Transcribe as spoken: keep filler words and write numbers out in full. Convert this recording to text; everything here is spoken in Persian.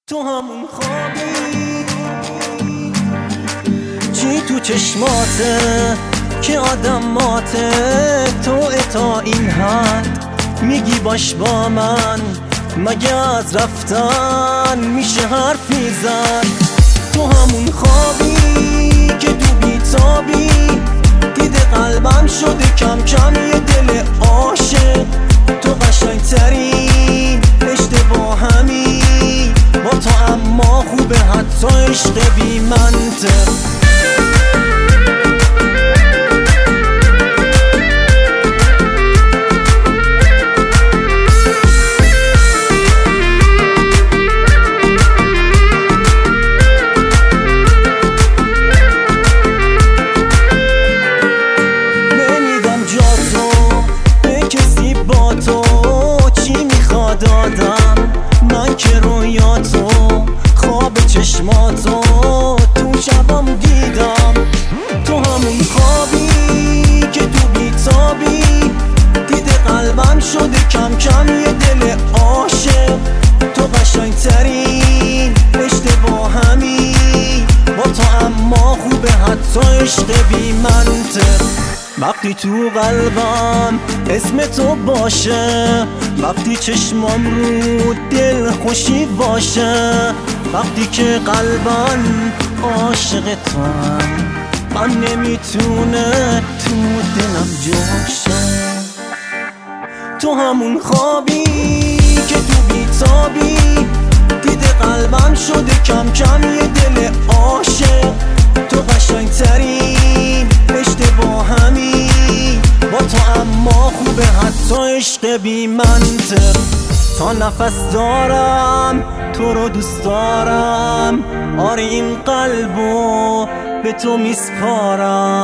تو همون خوابی چی تو چشماته که آدم ماته، تو تا این حد میگی باش با من، مگه از رفتن میشه حرفی زد؟ تو همون خوابی که تو بیتابی، دیده قلبم شده کم کم یه دل عاشق، تو قشنگترین اشتباه همی با تو، اما خوبه حتی عشق بی منطق. دادم من که رویاتو، خواب چشماتو تو شبم دیدم. تو همون خوابی که تو بیتابی، دیده قلبم شده کم کم یه دل عاشق، تو قشنگترین اشتباه همی با تو، اما خوبه حتی عشق بی منطق. وقتی تو قلبم اسم تو باشه، وقتی چشمام رو دل خوشی باشه، وقتی که قلبم عاشق تو هم، من نمیتونه تو دلم جاشه. تو همون خوابی که تو بیتابی، دیده قلبم شده کم کم یه دل عاشق، تو قشنگترین اشتباه همی با تو، اما خوبه حتی عشق بی منطق. تا نفس دارم تو رو دوست دارم، آره این قلبو به تو میسپارم.